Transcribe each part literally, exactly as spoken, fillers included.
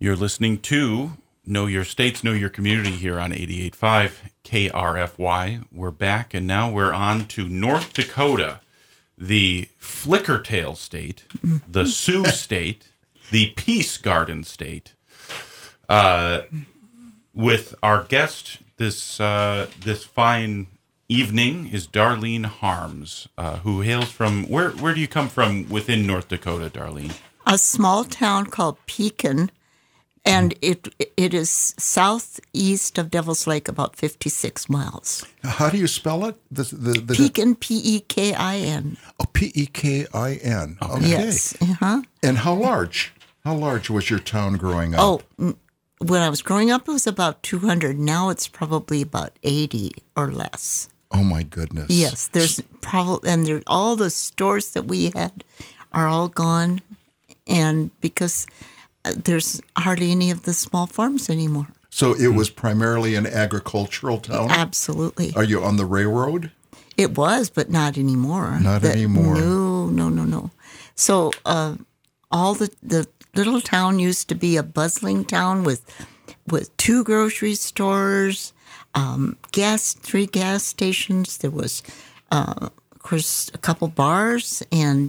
You're listening to Know Your States, Know Your Community here on eighty-eight point five K R F Y. We're back, and now we're on to North Dakota, the Flickertail State, the Sioux State, the Peace Garden State. Uh, with our guest this uh, this fine evening is Darlene Harms, uh, who hails from, where, where do you come from within North Dakota, Darlene? A small town called Pekin. And it it is southeast of Devil's Lake, about fifty-six miles. How do you spell it? The, the, the, Pekin, P E K I N. Oh, P E K I N. Okay. Yes. Uh-huh. And how large? How large was your town growing up? Oh, when I was growing up, it was about two hundred. Now it's probably about eighty or less. Oh, my goodness. Yes. There's probably, and there, all the stores that we had are all gone. And because there's hardly any of the small farms anymore. So it was primarily an agricultural town? Absolutely. Are you on the railroad? It was, but not anymore. Not that, anymore. No, no, no, no. So uh, all the, the little town used to be a bustling town with with two grocery stores, um, gas, three gas stations. There was, uh, of course, a couple bars and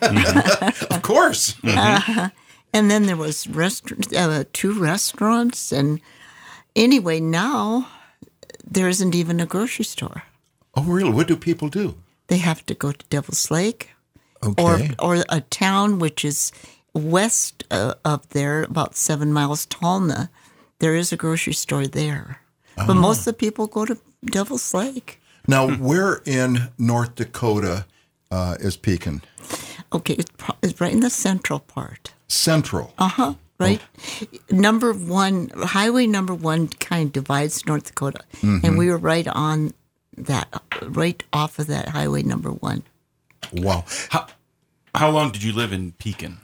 of course. Mm-hmm. uh, And then there was restaurant, uh, two restaurants. And anyway, now there isn't even a grocery store. Oh, really? What do people do? They have to go to Devil's Lake. Okay. Or, or a town which is west uh, of there, about seven miles, Talna. There is a grocery store there. Oh. But most of the people go to Devil's Lake. Now, where in North Dakota uh, is Pekin? Okay, it's, pro- it's right in the central part. Central. Uh-huh, right? Oh. Number one, highway number one kind of divides North Dakota. Mm-hmm. And we were right on that, right off of that highway number one. Wow. How, how long did you live in Pekin?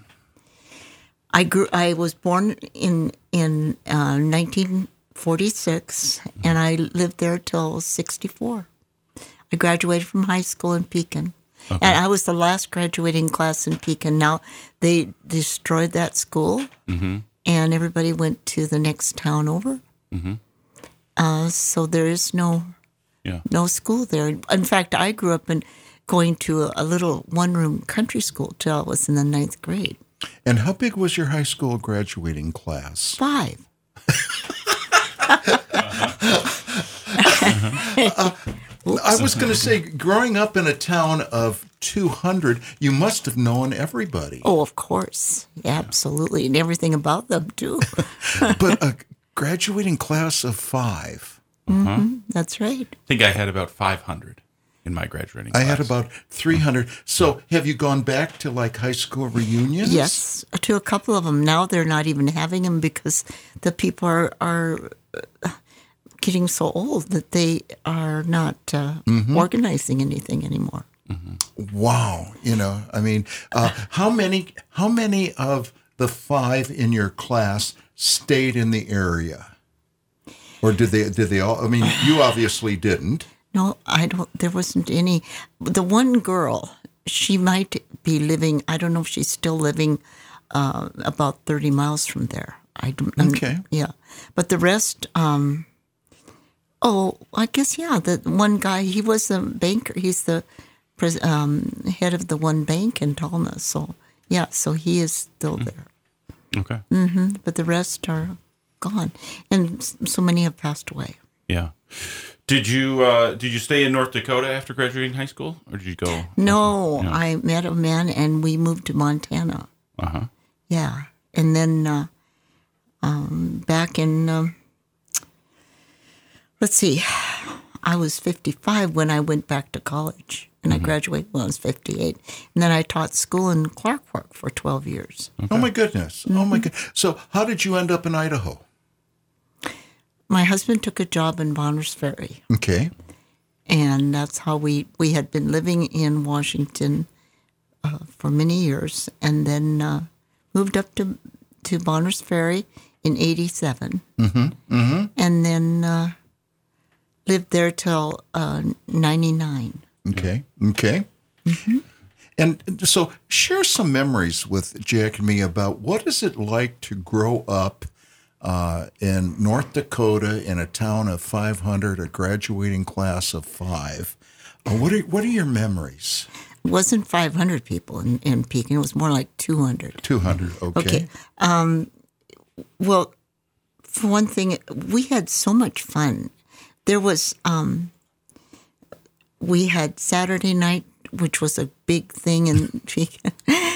I grew. I was born in, in uh, nineteen forty-six, mm-hmm. and I lived there till sixty-four. I graduated from high school in Pekin. Okay. And I was the last graduating class in Pekin. Now, they destroyed that school, mm-hmm. and everybody went to the next town over. Mm-hmm. Uh, so there is no yeah. no school there. In fact, I grew up in going to a, a little one-room country school till I was in the ninth grade. And how big was your high school graduating class? Five. uh, I was going to say, growing up in a town of two hundred, you must have known everybody. Oh, of course. Absolutely. And everything about them, too. But a graduating class of five. Mm-hmm. Uh-huh. That's right. I think I had about five hundred in my graduating class. I had about three hundred. So have you gone back to, like, high school reunions? Yes, to a couple of them. Now they're not even having them because the people are... are getting so old that they are not uh, mm-hmm. organizing anything anymore. Mm-hmm. Wow. You know, I mean, uh, how many how many of the five in your class stayed in the area? Or did they, did they all, I mean, you obviously didn't. No, I don't, there wasn't any. The one girl, she might be living, I don't know if she's still living uh, about thirty miles from there. I don't, okay. Yeah. But the rest... Um, Oh, I guess, yeah. The one guy, he was a banker. He's the pres- um, head of the one bank in Talna. So, yeah, so he is still there. Okay. Mm-hmm. But the rest are gone. And so many have passed away. Yeah. Did you uh, did you stay in North Dakota after graduating high school? Or did you go? No, yeah. I met a man and we moved to Montana. Uh-huh. Yeah. And then uh, um, back in... Um, Let's see, I was fifty-five when I went back to college, and mm-hmm. I graduated when I was fifty-eight. And then I taught school in Clark Fork for twelve years. Okay. Oh, my goodness. Mm-hmm. Oh, my goodness. So how did you end up in Idaho? My husband took a job in Bonners Ferry. Okay. And that's how we, we had been living in Washington uh, for many years, and then uh, moved up to, to Bonners Ferry in eighty-seven. Mm-hmm. Mm-hmm. And then... Uh, lived there till uh, ninety-nine. Okay, okay. Mm-hmm. And so share some memories with Jack and me about what is it like to grow up uh, in North Dakota in a town of five hundred, a graduating class of five. Uh, what are what are your memories? It wasn't five hundred people in, in Pekin. It was more like two hundred. two hundred, okay. Okay. Um, well, for one thing, we had so much fun. There was, um, we had Saturday night, which was a big thing in Pekin.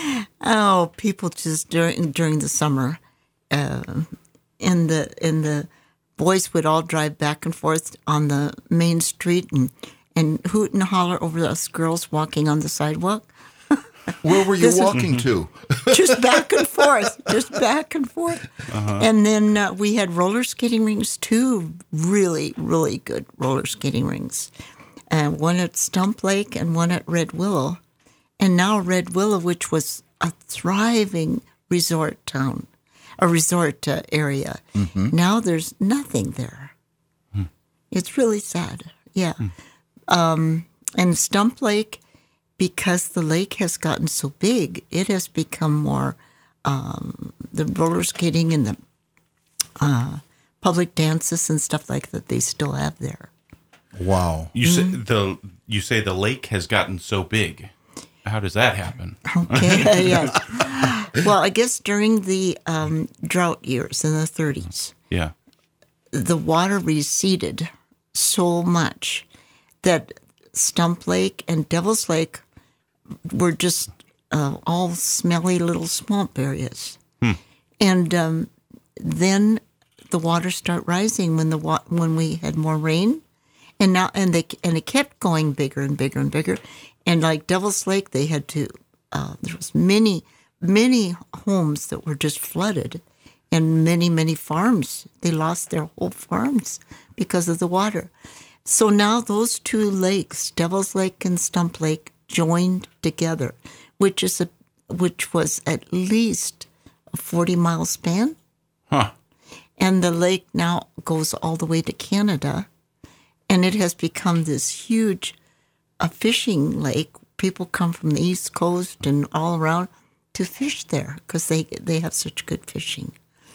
Oh, people just during during the summer, uh, and the and the boys would all drive back and forth on the main street and, and hoot and holler over us girls walking on the sidewalk. Where were you This is- walking to? Just back and forth, just back and forth. Uh-huh. And then uh, we had roller skating rings too, really, really good roller skating rings. Uh, one at Stump Lake and one at Red Willow. And now Red Willow, which was a thriving resort town, a resort uh, area. Now there's nothing there. It's really sad. Yeah. Um, and Stump Lake, because the lake has gotten so big, it has become more um, the roller skating and the uh, public dances and stuff like that they still have there. Wow. You say the you say the lake has gotten so big. How does that happen? Okay, yes. Well, I guess during the um, drought years in the thirties, Yeah. the water receded so much that Stump Lake and Devil's Lake were just uh, all smelly little swamp areas. And um, then the water started rising when the wa- when we had more rain, and now and they and it kept going bigger and bigger and bigger. And like Devil's Lake, they had to. Uh, there was many many homes that were just flooded, and many many farms. They lost their whole farms because of the water. So now those two lakes, Devil's Lake and Stump Lake, joined together, which is a which was at least a forty mile span. Huh. And the lake now goes all the way to Canada, and it has become this huge a fishing lake. People come from the East Coast and all around to fish there because they, they have such good fishing.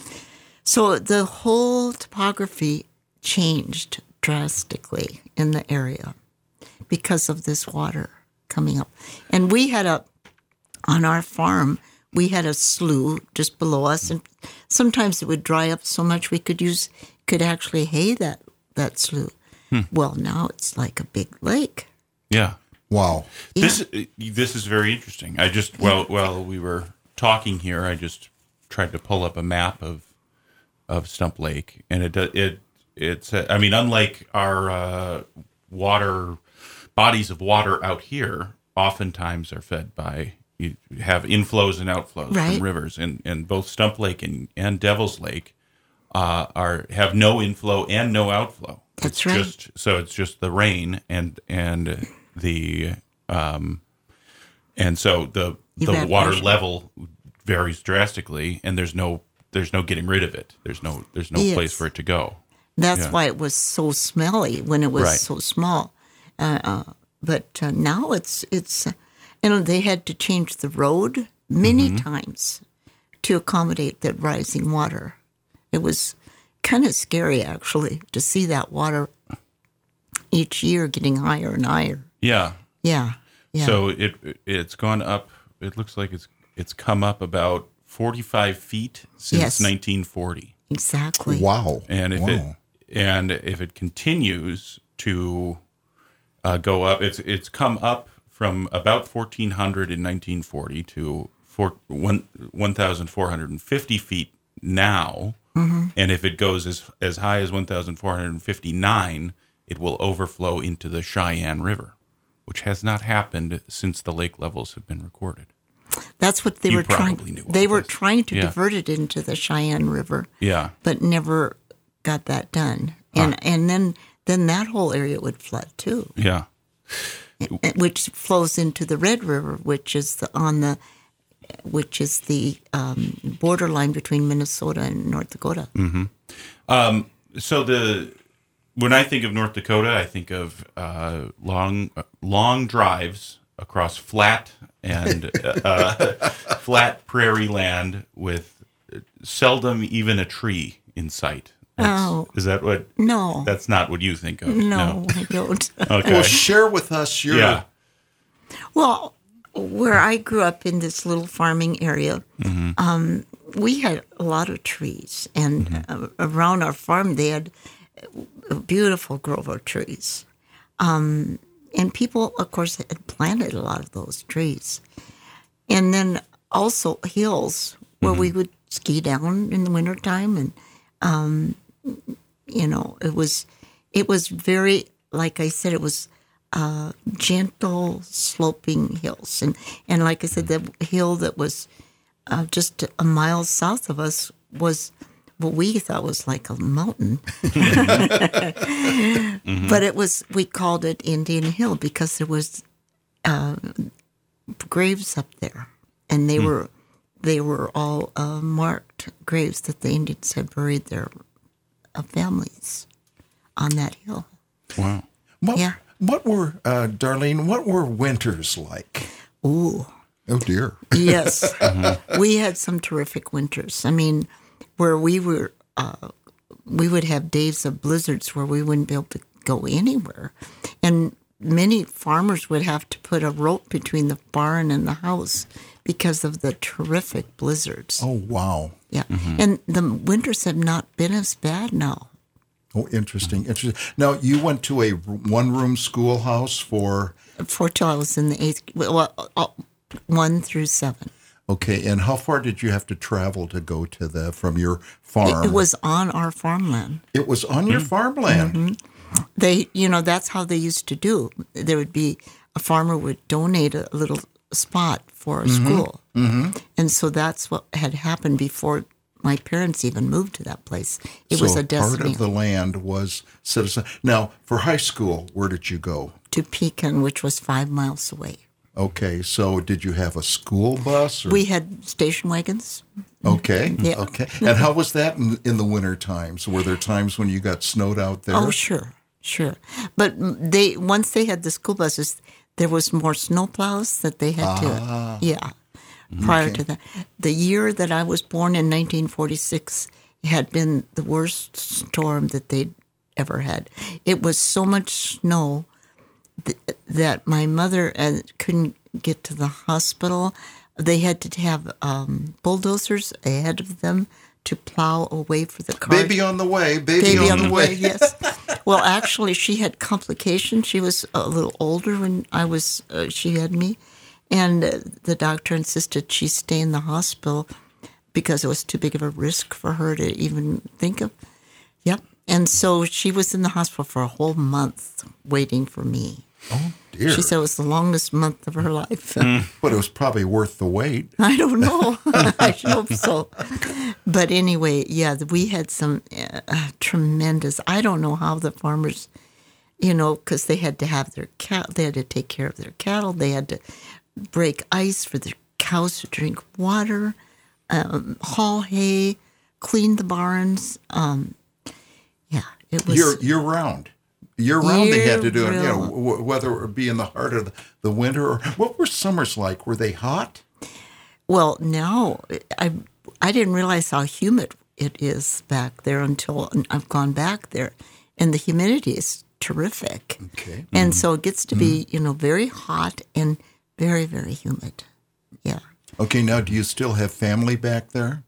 So the whole topography changed drastically in the area because of this water coming up. And we had a, on our farm, we had a slough just below us, and sometimes it would dry up so much we could use, could actually hay that, that slough. Well, now it's like a big lake. Yeah. Wow. This this is very interesting. I just well while we were talking here, I just tried to pull up a map of of Stump Lake, and it it it's I mean, unlike our uh, water bodies of water out here, oftentimes are fed by you have inflows and outflows Right. from rivers, and and both Stump Lake and and Devil's Lake uh, are have no inflow and no outflow. That's It's right. Just, so it's just the rain and and the um, and so the the Evaporation. water level varies drastically, and there's no there's no getting rid of it. There's no there's no Yes. place for it to go. That's Yeah. why it was so smelly when it was Right. so small. Uh, uh, but uh, now it's it's, uh, you know, they had to change the road many Mm-hmm. times to accommodate that rising water. It was kind of scary actually to see that water each year getting higher and higher. Yeah. Yeah, yeah. So it it's gone up. It looks like it's it's come up about forty-five feet since Yes. nineteen forty. exactly. Wow. And if wow. it and if it continues to uh, go up, it's it's come up from about fourteen hundred in nineteen forty to four, one, one thousand four hundred fifty feet now. Mm-hmm. And if it goes as as high as one thousand four hundred fifty-nine, it will overflow into the Cheyenne River, which has not happened since the lake levels have been recorded. That's what they You were trying. probably knew all They were this. trying to Yeah. divert it into the Cheyenne River. Yeah. But never got that done. And and then then that whole area would flood too, Yeah. which flows into the Red River, which is the on the which is the um, borderline between Minnesota and North Dakota. So the when I think of North Dakota, I think of uh, long long drives across flat and uh, flat prairie land with seldom even a tree in sight. That's, Oh. Is that what? No. That's not what you think of. No, I don't. Okay. Well, share with us your. yeah. Well, where I grew up in this little farming area, um, we had a lot of trees, and uh, around our farm they had a beautiful grove of trees. Um, and people, of course, had planted a lot of those trees. And then also hills where we would ski down in the wintertime. And, um, you know, it was, it was very, like I said, it was uh, gentle sloping hills. And, and like I said, the hill that was uh, just a mile south of us was what we thought was like a mountain. mm-hmm. But it was, we called it Indian Hill because there was uh, graves up there. And they mm. were they were all uh, marked graves that the Indians had buried their uh, families on that hill. Wow. What, yeah. What were, uh, Darlene, what were winters like? Ooh. Oh, dear. Yes. mm-hmm. We had some terrific winters. I mean, where we were, uh, we would have days of blizzards where we wouldn't be able to go anywhere. And many farmers would have to put a rope between the barn and the house because of the terrific blizzards. Oh, wow. Yeah. Mm-hmm. And the winters have not been as bad now. Oh, interesting. Interesting. Now, you went to a one-room schoolhouse for? For till I was in the eighth, well, one through seven. Okay, and how far did you have to travel to go to the, from your farm? It, it was on our farmland. It was on your mm-hmm. farmland? Mm-hmm. They, you know, that's how they used to do. There would be, a farmer would donate a little spot for a mm-hmm. school. Mm-hmm. And so that's what had happened before my parents even moved to that place. It so was a destiny. part of the land was citizen. Now, for high school, where did you go? To Pekin, which was five miles away. Okay, so did you have a school bus? Or? We had station wagons. Okay, yeah. okay. And how was that in, in the winter times? Were there times when you got snowed out there? Oh, sure, sure. But they once they had the school buses, there was more snowplows that they had ah. to, yeah, prior okay. to that. The year that I was born in nineteen forty-six had been the worst storm that they'd ever had. It was so much snow th- that my mother uh, couldn't get to the hospital. They had to have um, bulldozers ahead of them to plow away for the car. Baby on the way, baby, baby on, on the way. way. Yes. Well, actually, she had complications. She was a little older when I was. Uh, she had me, and uh, the doctor insisted she stay in the hospital because it was too big of a risk for her to even think of. Yep. And so she was in the hospital for a whole month waiting for me. Oh, dear. She said it was the longest month of her life. Mm. But it was probably worth the wait. I don't know. I hope so. But anyway, yeah, we had some uh, tremendous, I don't know how the farmers, you know, because they had to have their cattle, they had to take care of their cattle. They had to break ice for their cows to drink water, um, haul hay, clean the barns. Um, yeah, it was. Year, year round. Year round they had to do it, you know, Year-round. w- whether it be in the heart of the, the winter or what were summers like? Were they hot? Well, now I I didn't realize how humid it is back there until I've gone back there, and the humidity is terrific. Okay, and so it gets to be you know very hot and very very humid. Yeah. Okay, now do you still have family back there?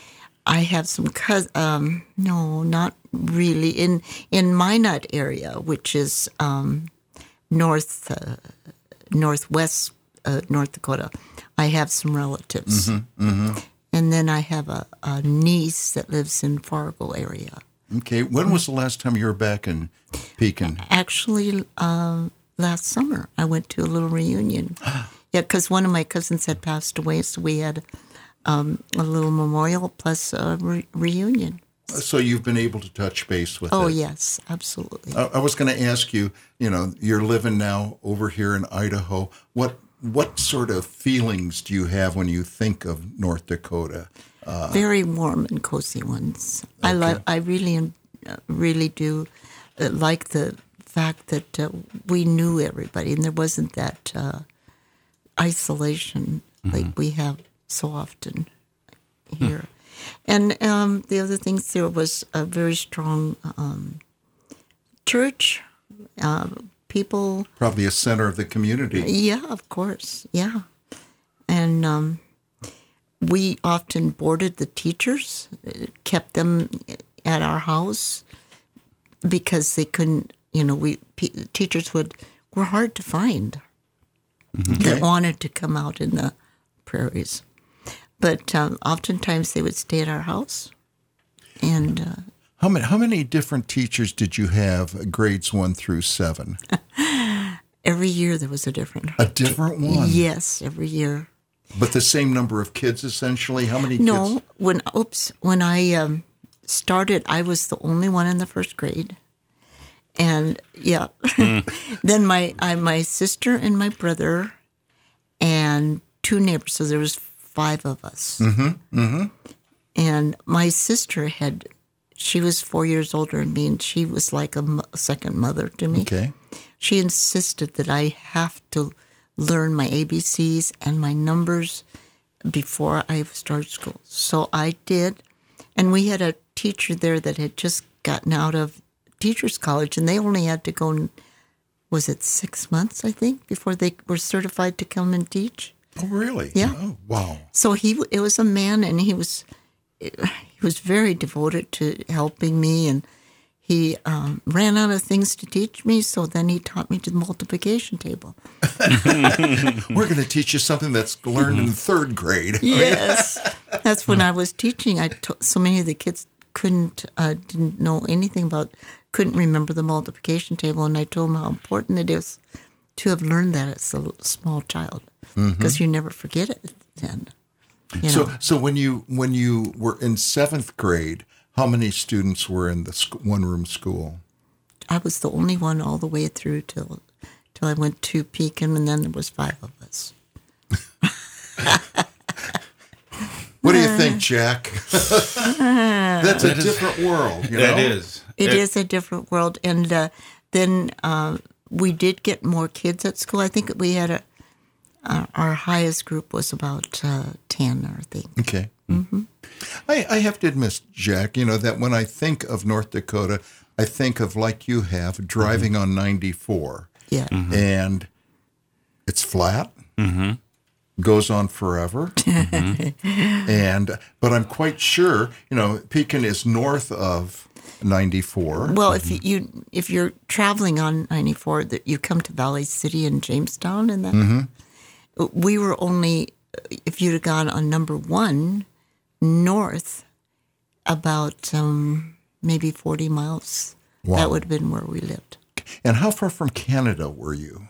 I have some cousins. Um, no, not really. In in Minot area, which is um, north uh, northwest uh, North Dakota, I have some relatives, Mm-hmm, mm-hmm. and then I have a, a niece that lives in Fargo area. Okay, when was the last time you were back in Pekin? Actually, uh, last summer I went to a little reunion. Yeah, because one of my cousins had passed away, so we had um, a little memorial plus a re- reunion. So you've been able to touch base with Oh, it. yes, absolutely. I, I was going to ask you, you know, you're living now over here in Idaho. What what sort of feelings do you have when you think of North Dakota? Uh, Very warm and cozy ones. I Okay. love. I really, uh, really do uh, like the fact that uh, we knew everybody, and there wasn't that uh, isolation like we have so often here. And um, the other things, there was a very strong um, church, uh, people. Probably a center of the community. Yeah, of course. Yeah. And um, we often boarded the teachers, kept them at our house because they couldn't, you know, we p- teachers would were hard to find Mm-hmm. that wanted to come out in the prairies. But um, oftentimes they would stay at our house. And uh, How many how many different teachers did you have, grades one through seven? every year there was a different. A different one. Yes, every year. But the same number of kids, essentially? How many No, kids? when oops, when I um, started, I was the only one in the first grade, and yeah, then my I, my sister and my brother, and two neighbors. So there was five of us. Mm-hmm. Mm-hmm. And my sister had, she was four years older than me, and she was like a, mo- a second mother to me. Okay. She insisted that I have to learn my A B Cs and my numbers before I started school. So I did. And we had a teacher there that had just gotten out of teacher's college, and they only had to go, was it six months, I think, before they were certified to come and teach. Oh, really? Yeah. Oh, wow. So he, it was a man, and he was, he was very devoted to helping me, and he um, ran out of things to teach me, so then he taught me the multiplication table. We're going to teach you something that's learned in third grade. Yes, that's when I was teaching. I t- so many of the kids couldn't uh, didn't know anything about, couldn't remember the multiplication table, and I told them how important it is to have learned that as a little, small child, because you never forget it then. You know? So, so when you when you were in seventh grade, how many students were in the sc- one-room school? I was the only one all the way through till till I went to Pekin, and then there was five of us. What do you think, Jack? That's a different world. You know? That is. It is a different world, and uh, then uh, we did get more kids at school. I think we had a our, our highest group was about uh, ten, I think. Okay. Mm-hmm. I, I have to admit, Jack, you know, that when I think of North Dakota, I think of, like you have, driving mm-hmm. on ninety-four. Yeah. Mm-hmm. And it's flat, mm-hmm. goes on forever. Mm-hmm. and But I'm quite sure, you know, Pekin is north of ninety-four. Well, if you, you if you're traveling on ninety-four, that you come to Valley City and Jamestown, and that mm-hmm. we were only, if you'd have gone on number one north, about um, maybe forty miles. Wow. That would have been where we lived. And how far from Canada were you?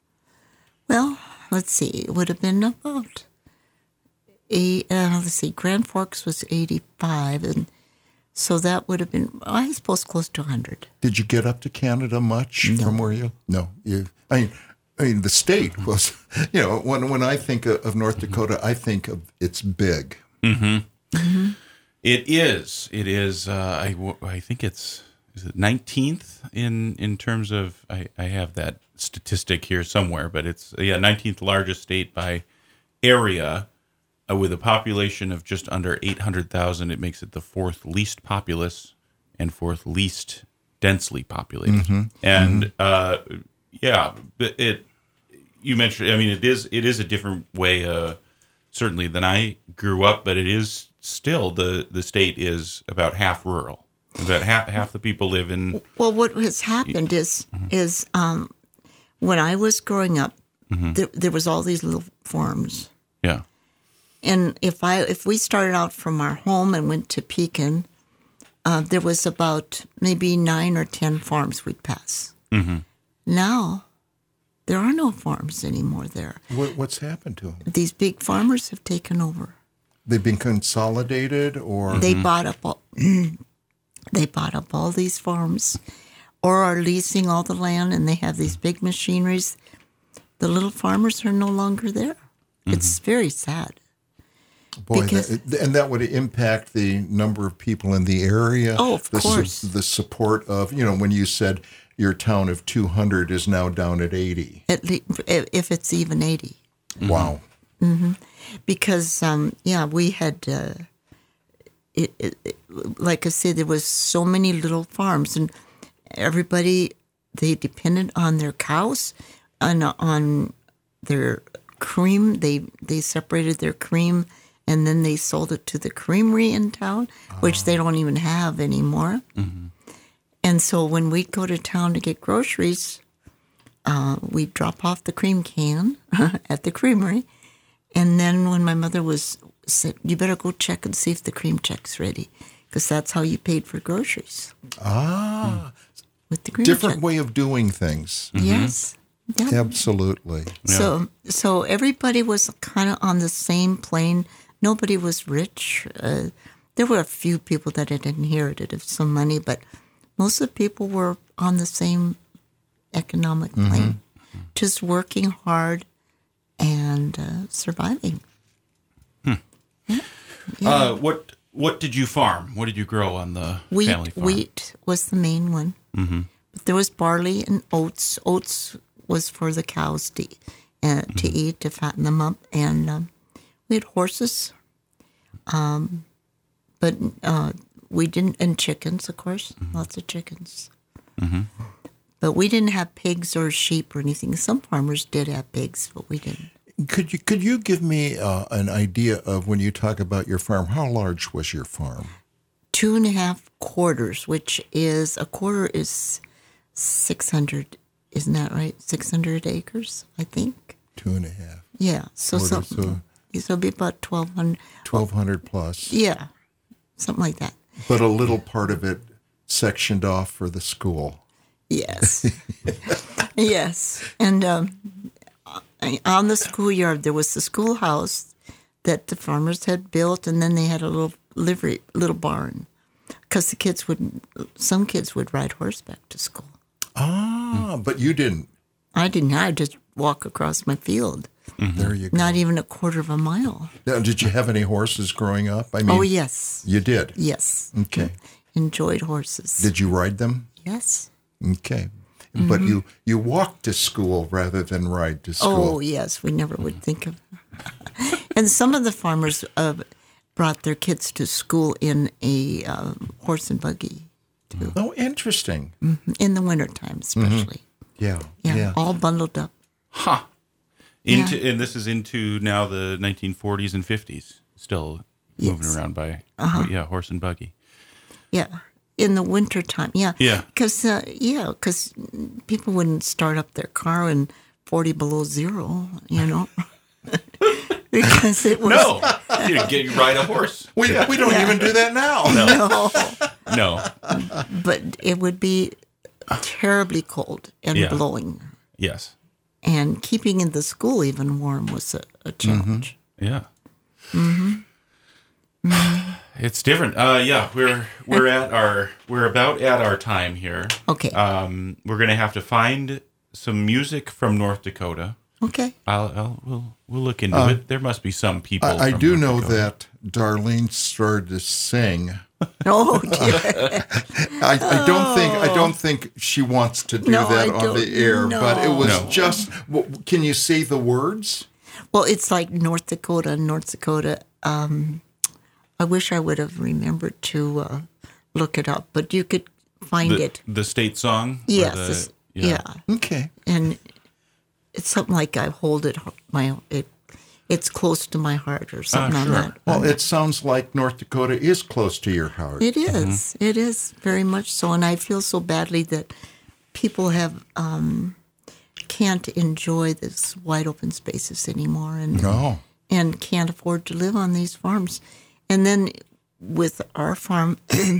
Well, let's see. It would have been about eight. Uh, let's see. Grand Forks was eighty-five, and so that would have been, I suppose, close to one hundred. Did you get up to Canada much No. from where you? No. You. I mean, I mean, the state was. You know, when when I think of, of North Dakota, I think of it's big. Mm-hmm. Mm-hmm. It is. It is. Uh, I, w- I think it's is it nineteenth in in terms of. I, I have that statistic here somewhere, but it's yeah nineteenth largest state by area, uh, with a population of just under eight hundred thousand. It makes it the fourth least populous and fourth least densely populated. Mm-hmm. And mm-hmm. Uh, yeah, but it. You mentioned. I mean, it is. It is a different way. Uh, certainly than I grew up, but it is still the, the state is about half rural. About half half the people live in. Well, what has happened is mm-hmm. is um, when I was growing up, mm-hmm. there, there was all these little farms. Yeah. And if I if we started out from our home and went to Pekin, uh, there was about maybe nine or ten farms we'd pass. Mm-hmm. Now, there are no farms anymore there. What, what's happened to them? These big farmers have taken over. They've been consolidated, or they mm-hmm. bought up all, they bought up all these farms, or are leasing all the land, and they have these big machineries. The little farmers are no longer there. Mm-hmm. It's very sad. Boy, because, that, and that would impact the number of people in the area. Oh, of the, course. Su- the support of, you know, when you said your town of two hundred is now down at eighty. At least, if it's even eighty. Wow. Mm-hmm. Because, um, yeah, we had, uh, it, it, it, like I said, there was so many little farms, and everybody, they depended on their cows, on on their cream. They they separated their cream, and then they sold it to the creamery in town, oh. which they don't even have anymore. Mm-hmm. And so when we'd go to town to get groceries, uh, we'd drop off the cream can at the creamery. And then when my mother was said, you better go check and see if the cream check's ready, because that's how you paid for groceries. Ah, with the cream different check. way of doing things. Mm-hmm. Yes. Yeah. Absolutely. Yeah. So so everybody was kind of on the same plane. Nobody was rich. Uh, there were a few people that had inherited some money, but most of the people were on the same economic plane, mm-hmm. just working hard and uh, surviving. Hmm. Yeah. Yeah. Uh, what what did you farm? What did you grow on the wheat, family farm? Wheat was the main one. Mm-hmm. But there was barley and oats. Oats was for the cows to, uh, to mm-hmm. eat, to fatten them up. And um, we had horses. Um, but uh, we didn't, and chickens, of course, mm-hmm. lots of chickens. Mm-hmm. But we didn't have pigs or sheep or anything. Some farmers did have pigs, but we didn't. Could you could you give me uh, an idea of, when you talk about your farm, how large was your farm? Two and a half quarters, which is, a quarter is six hundred, isn't that right? six hundred acres, I think. Two and a half. Yeah, so Quarter, something, so, so it'll be about twelve hundred. twelve hundred plus. Yeah, something like that. But a little part of it sectioned off for the school. Yes. Yes. And um, on the schoolyard, there was the schoolhouse that the farmers had built, and then they had a little livery, little barn, because the kids would, some kids would ride horseback to school. Ah, mm. But you didn't. I didn't. I just walk across my field. Mm-hmm. There you go. Not even a quarter of a mile. Now, did you have any horses growing up? I mean, oh, yes. You did? Yes. Okay. Enjoyed horses. Did you ride them? Yes. Okay. Mm-hmm. But you, you walked to school rather than ride to school. Oh, yes. We never would think of And some of the farmers uh, brought their kids to school in a uh, horse and buggy, too. Oh, interesting. Mm-hmm. In the wintertime, especially. Mm-hmm. Yeah, yeah. Yeah. All bundled up. Huh. Into Yeah. And this is into now the nineteen forties and fifties. Still Yes. moving around by, Uh-huh. yeah, horse and buggy. Yeah. In the wintertime, yeah. Yeah. Because, uh, yeah, because people wouldn't start up their car in forty below zero, you know. Because it was... No. You know, get, ride a horse. We, we don't Yeah. even do that now. No. No. But it would be terribly cold and Yeah. blowing. Yes. And keeping in the school even warm was a, a challenge. Yeah. Mm-hmm. It's different. Uh, yeah, we're we're at our we're about at our time here. Okay. Um, we're gonna have to find some music from North Dakota. Okay. I'll, I'll we'll we'll look into Uh, it. There must be some people. I, I from do North know Dakota. that Darlene started to sing. Oh, dear. I, I don't think I don't think she wants to do No, that I on don't- the air, but it was No. just. Well, can you say the words? Well, it's like North Dakota, North Dakota. Um, I wish I would have remembered to uh, look it up, but you could find the, it. the state song. or Yes. the- it's- yeah. Okay. And it's something like I hold it, my it, it's close to my heart or something Ah, on sure. that. Well, it sounds like North Dakota is close to your heart. It is. It is very much so, and I feel so badly that people have um, can't enjoy this wide open spaces anymore, and No. and can't afford to live on these farms. And then with our farm,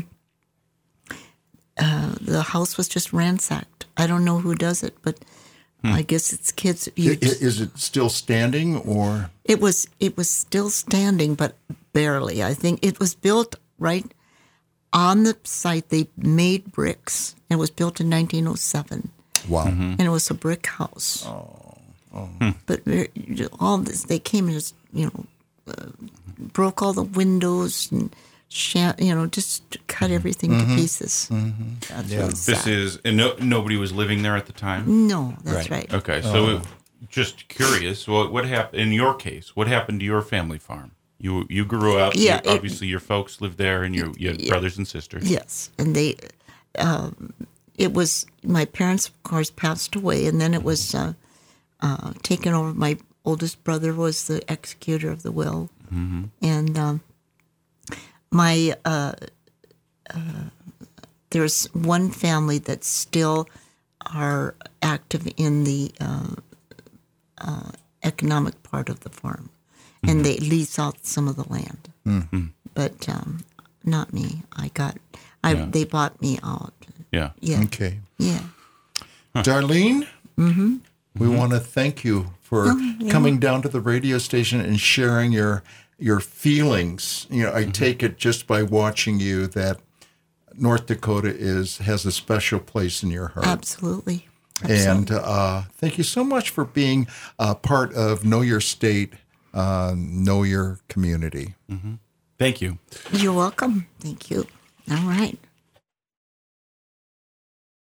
uh, the house was just ransacked. I don't know who does it, but I guess it's kids. I- You i- Is it still standing or? It was it was still standing, but barely. I think it was built right on the site. They made bricks. It was built in nineteen oh seven, Wow. and it was a brick house. But very- all this, they came and just you know uh, broke all the windows and sha- you know just cut everything to pieces. That's really This sad. is and no, nobody was living there at the time. No, that's right. Okay, so it, just curious. What what happened in your case? What happened to your family farm? You you grew up. Yeah, you- it- obviously, your folks lived there, and you, you had Yeah. brothers and sisters. Yes, and they, um, it was my parents, of course, passed away, and then it was uh, uh, taken over. My oldest brother was the executor of the will, Mm-hmm. and um, my uh, uh, there's one family that still are active in the uh, uh, economic part of the farm, and they lease out some of the land, Mm-hmm. but um, not me. I got, I Yeah. they bought me out. Yeah. Yeah, Okay. yeah. Darlene, Mm-hmm. we want to thank you for Oh, coming down to the radio station and sharing your your feelings. You know, I take it just by watching you that North Dakota is has a special place in your heart. Absolutely. And uh, thank you so much for being a part of Know Your State, uh, Know Your Community. Thank you. You're welcome. Thank you. All right.